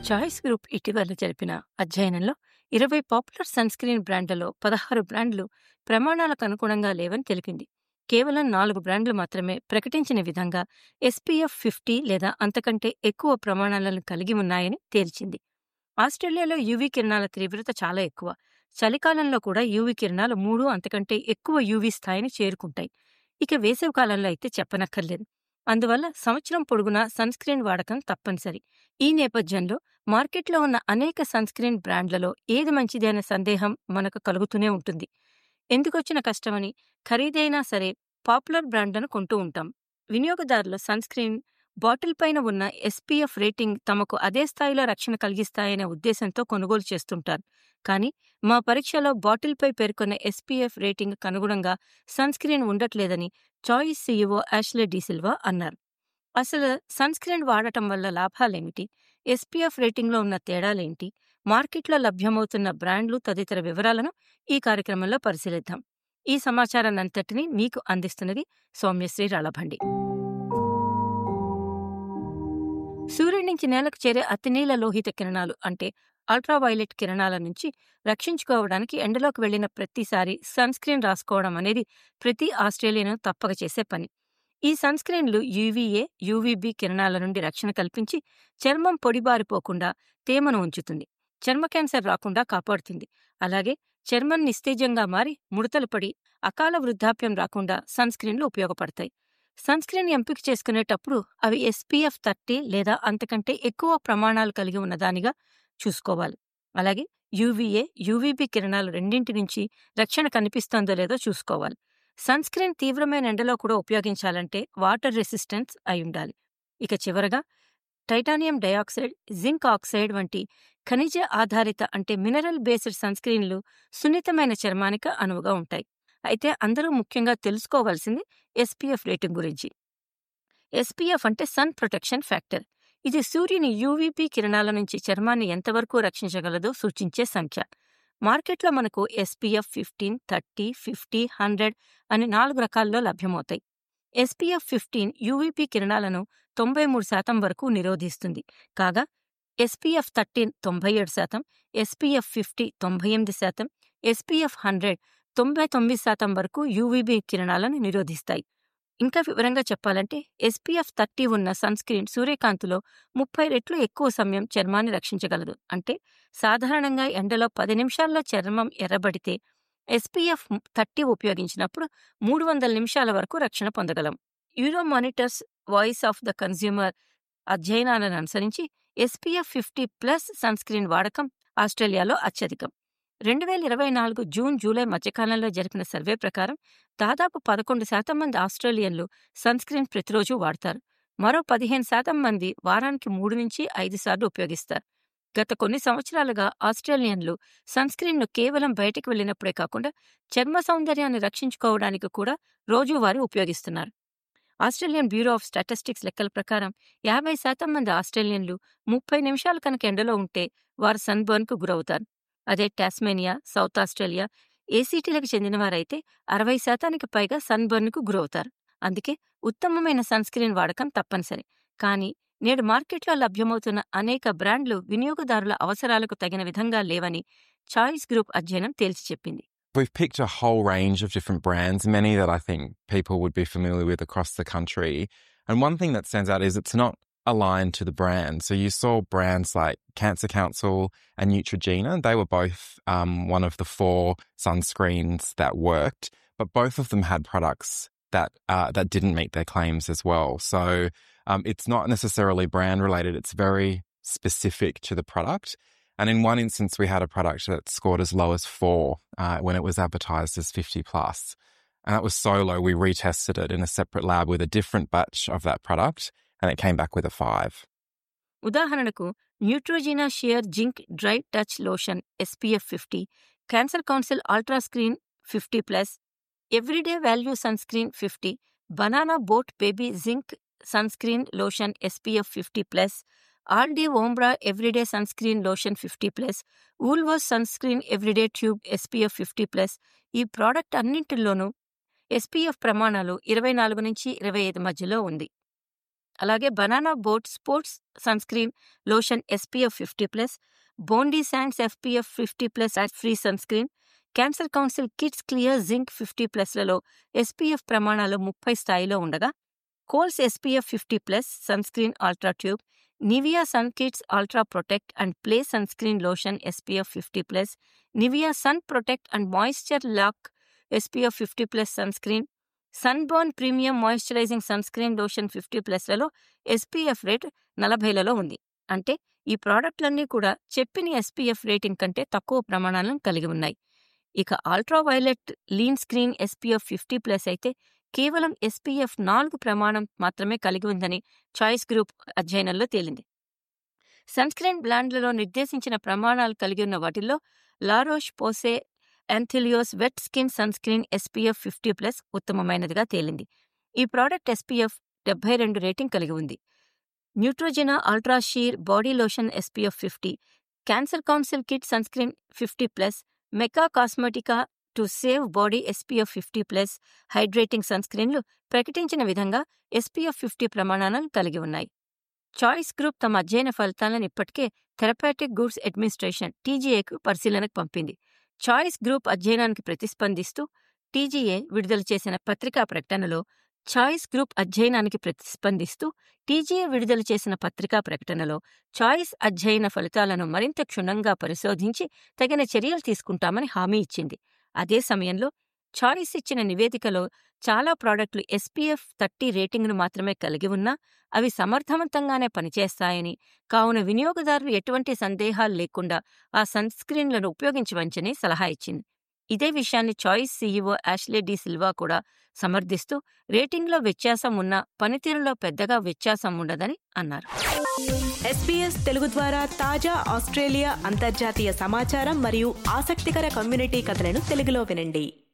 Choice group ఇటీవల జరిపిన అధ్యయనంలో 20 పాపులర్ సన్ స్క్రీన్ బ్రాండ్లలో 16 బ్రాండ్లు ప్రమాణాలకు అనుగుణంగా లేవని తెలిపింది. కేవలం 4 బ్రాండ్లు మాత్రమే ప్రకటించిన విధంగా SPF 50 లేదా అంతకంటే ఎక్కువ ప్రమాణాలను కలిగి ఉన్నాయని తేల్చింది. ఆస్ట్రేలియాలో యూవీ కిరణాల తీవ్రత చాలా ఎక్కువ. చలికాలంలో కూడా యూవీ కిరణాలు 3 అంతకంటే ఎక్కువ యూవీ స్థాయిని చేరుకుంటాయి. ఇక వేసవి కాలంలో అయితే చెప్పనక్కర్లేదు. అందువల్ల సంవత్సరం పొడుగునా సన్ స్క్రీన్ వాడకం తప్పనిసరి. ఈ నేపథ్యంలో మార్కెట్లో ఉన్న అనేక సన్ స్క్రీన్ బ్రాండ్లలో ఏది మంచిది అనే సందేహం మనకు కలుగుతూనే ఉంటుంది. ఎందుకొచ్చిన కష్టమని ఖరీదైనా సరే పాపులర్ బ్రాండ్లను కొంటూ ఉంటాం. వినియోగదారులు సన్ స్క్రీన్ బాటిల్ పైన ఉన్న SPF రేటింగ్ తమకు అదే స్థాయిలో రక్షణ కలిగిస్తాయనే ఉద్దేశంతో కొనుగోలు చేస్తుంటారు. కానీ మా పరీక్షలో బాటిల్పై పేర్కొన్న SPF రేటింగ్ కనుగుణంగా సన్ స్క్రీన్ ఉండట్లేదని చాయిస్ CEO యాష్లే డిసిల్వా అన్నారు. అసలు సన్ స్క్రీన్ వాడటం వల్ల లాభాలేమిటి, SPF రేటింగ్లో ఉన్న తేడాలేంటి, మార్కెట్లో లభ్యమవుతున్న బ్రాండ్లు తదితర వివరాలను ఈ కార్యక్రమంలో పరిశీలిద్దాం. ఈ సమాచారాన్నంతటినీ మీకు అందిస్తున్నది సౌమ్యశ్రీ రళభండి. సూర్యుడి నుంచి నేలకు చేరే అతినీల లోహిత కిరణాలు అంటే అల్ట్రావైలెట్ కిరణాల నుంచి రక్షించుకోవడానికి ఎండలోకి వెళ్లిన ప్రతిసారి సన్ స్క్రీన్ రాసుకోవడం అనేది ప్రతి ఆస్ట్రేలియన్ తప్పక చేసే పని. ఈ సన్ స్క్రీన్లు UVA, UVB కిరణాల నుండి రక్షణ కల్పించి చర్మం పొడిబారిపోకుండా తేమను ఉంచుతుంది, చర్మ క్యాన్సర్ రాకుండా కాపాడుతుంది. అలాగే చర్మం నిస్తేజంగా మారి ముడతలు పడి అకాల వృద్ధాప్యం రాకుండా సన్ స్క్రీన్లు ఉపయోగపడతాయి. సన్ స్క్రీన్ ఎంపిక చేసుకునేటప్పుడు అవి SPF 30 లేదా అంతకంటే ఎక్కువ ప్రమాణాలు కలిగి ఉన్నదానిగా చూసుకోవాలి. అలాగే UVA, UVB కిరణాలు రెండింటి నుంచి రక్షణ కనిపిస్తోందో లేదో చూసుకోవాలి. సన్ స్క్రీన్ తీవ్రమైన ఎండలో కూడా ఉపయోగించాలంటే వాటర్ రెసిస్టెన్స్ అయి ఉండాలి. ఇక చివరగా టైటానియం డయాక్సైడ్, జింక్ ఆక్సైడ్ వంటి ఖనిజ ఆధారిత అంటే మినరల్ బేస్డ్ సన్ స్క్రీన్లు సున్నితమైన చర్మానికి అనువుగా ఉంటాయి. అయితే అందరూ ముఖ్యంగా తెలుసుకోవాల్సింది SPF రేటింగ్ గురించి. SPF అంటే సన్ ప్రొటెక్షన్ ఫ్యాక్టర్. ఇది సూర్యుని UVB కిరణాల నుంచి చర్మాన్ని ఎంతవరకు రక్షించగలదో సూచించే సంఖ్య. మార్కెట్లో మనకు SPF 15, 30, 50, 100 అని 4 రకాల్లో లభ్యమవుతాయి. SPF 15 UVB కిరణాలను 93% వరకు నిరోధిస్తుంది. కాగా SPF 13 97%, SPF 50 98%, SPF 100 99% వరకు UVB కిరణాలను నిరోధిస్తాయి. ఇంకా వివరంగా చెప్పాలంటే SPF 30 ఉన్న సన్ స్క్రీన్ సూర్యకాంతిలో 30 రెట్లు ఎక్కువ సమయం చర్మాన్ని రక్షించగలదు. అంటే సాధారణంగా ఎండలో 10 నిమిషాల్లో చర్మం ఎర్రబడితే SPF 30 ఉపయోగించినప్పుడు 300 నిమిషాల వరకు రక్షణ పొందగలం. Euromonitors voice of the consumer అధ్యయనాలను అనుసరించి SPF 50+ సన్ స్క్రీన్ వాడకం ఆస్ట్రేలియాలో అత్యధికం. 2024 జూన్ జూలై మధ్యకాలంలో జరిపిన సర్వే ప్రకారం దాదాపు 11% మంది ఆస్ట్రేలియన్లు సన్ స్క్రీన్ ప్రతిరోజు వాడతారు. మరో 15% మంది వారానికి 3 నుంచి 5 సార్లు ఉపయోగిస్తారు. గత కొన్ని సంవత్సరాలుగా ఆస్ట్రేలియన్లు సన్ స్క్రీన్ను కేవలం బయటికి వెళ్లినప్పుడే కాకుండా చర్మ సౌందర్యాన్ని రక్షించుకోవడానికి కూడా రోజువారీ ఉపయోగిస్తున్నారు. ఆస్ట్రేలియన్ బ్యూరో ఆఫ్ స్టాటిస్టిక్స్ లెక్కల ప్రకారం 50% మంది ఆస్ట్రేలియన్లు 30 నిమిషాలు కనుక ఎండలో ఉంటే వారు సన్బర్న్కు గురవుతారు. అదే టాస్మేనియా, సౌత్ ఆస్ట్రేలియా, ACTలకు చెందినవారైతే 60% పైగా సన్బర్న్కు గురవుతారు. అందుకే ఉత్తమమైన సన్ స్క్రీన్ వాడకం తప్పనిసరి. కానీ నేడు మార్కెట్లో లభ్యమవుతున్న అనేక బ్రాండ్లు వినియోగదారుల అవసరాలకు తగిన విధంగా లేవని చాయిస్ గ్రూప్ అధ్యయనం తేల్చి చెప్పింది. We've picked a whole range of different brands, many that I think people would be familiar with across the country. And one thing that stands out is it's not aligned to the brand. So you saw brands like Cancer Council and Neutrogena. They were both one of the 4 sunscreens that worked, but both of them had products that didn't meet their claims as well. So it's not necessarily brand related. It's very specific to the product. And in one instance, we had a product that scored as low as 4 when it was advertised as 50+. And that was so low, we retested it in a separate lab with a different batch of that product, and it came back with a 5. ఉదాహరణకు Neutrogena sheer zinc dry touch lotion SPF 50, Cancer Council ultra screen 50+, everyday value sunscreen 50, Banana Boat baby zinc sunscreen lotion SPF 50+, Aldi Ombra everyday sunscreen lotion 50+, Woolworths sunscreen everyday tube SPF 50+. ఈ product అన్నింటిలోనూ SPF ప్రమాణాలు 24 నుంచి 25 మధ్యలో ఉంది. అలాగే Banana Boat sports sunscreen lotion SPF 50+, Bondi Sands FPF 50+ free sunscreen, Cancer Council kids clear zinc 50+లలో SPF ప్రమాణాలు 30 స్థాయిలో ఉండగా, Coles SPF 50+ sunscreen ultra tube, Nivea sun kids ultra protect and play sunscreen lotion SPF 50+, Nivea sun protect and moisture lock SPF 50+ sunscreen, sunburn premium moisturising sunscreen lotion 50+లలో SPF rate 40లలో ఉంది. అంటే ఈ ప్రోడక్ట్లన్నీ కూడా చెప్పిన SPF rating కంటే తక్కువ ప్రమాణాలను కలిగి ఉన్నాయి. ఇక ultra violet lean screen SPF 50+ అయితే కేవలం SPF 4 ప్రమాణం మాత్రమే కలిగి ఉందని చాయిస్ గ్రూప్ అధ్యయనంలో తేలింది. సన్ స్క్రీన్ బ్రాండ్లలో నిర్దేశించిన ప్రమాణాలు కలిగి ఉన్న వాటిల్లో La Roche Posay Anthelios wet skin sunscreen SPF 50+ ఉత్తమమైనదిగా తేలింది. ఈ ప్రోడక్ట్ SPF 72 రేటింగ్ కలిగి ఉంది. Neutrogena ultra sheer body lotion SPF 50, Cancer Council kid sunscreen 50+, Mecca Cosmetica to save body SPF 50+ hydrating సన్ స్క్రీన్లు ప్రకటించిన విధంగా SPF 50 ప్రమాణాలను కలిగి ఉన్నాయి. చాయిస్ గ్రూప్ తమ అధ్యయన ఫలితాలను ఇప్పటికే థెరపాటిక్ గూడ్స్ అడ్మినిస్ట్రేషన్ TGAకు పరిశీలనకు పంపింది. చాయిస్ గ్రూప్ అధ్యయనానికి ప్రతిస్పందిస్తూ TGA విడుదల చేసిన పత్రికా ప్రకటనలో చాయిస్ అధ్యయన ఫలితాలను మరింత క్షుణ్ణంగా పరిశోధించి తగిన చర్యలు తీసుకుంటామని హామీ ఇచ్చింది. అదే సమయంలో చాయిస్ ఇచ్చిన నివేదికలో చాలా ప్రోడక్టులు SPF 30 రేటింగ్ను మాత్రమే కలిగి ఉన్నా అవి సమర్థవంతంగానే పనిచేస్తాయని, కావున వినియోగదారులు ఎటువంటి సందేహాలు లేకుండా ఆ సన్ స్క్రీన్లను ఉపయోగించవచ్చని సలహా ఇచ్చింది. ఇదే విషయాన్ని choice CEO Ashley de Silva కూడా సమర్థిస్తూ రేటింగ్లో వ్యత్యాసం ఉన్నా పనితీరులో పెద్దగా వ్యత్యాసం ఉండదని అన్నారు. SBS తెలుగు ద్వారా తాజా ఆస్ట్రేలియా అంతర్జాతీయ సమాచారం మరియు ఆసక్తికర కమ్యూనిటీ కథలను తెలుగులో వినండి.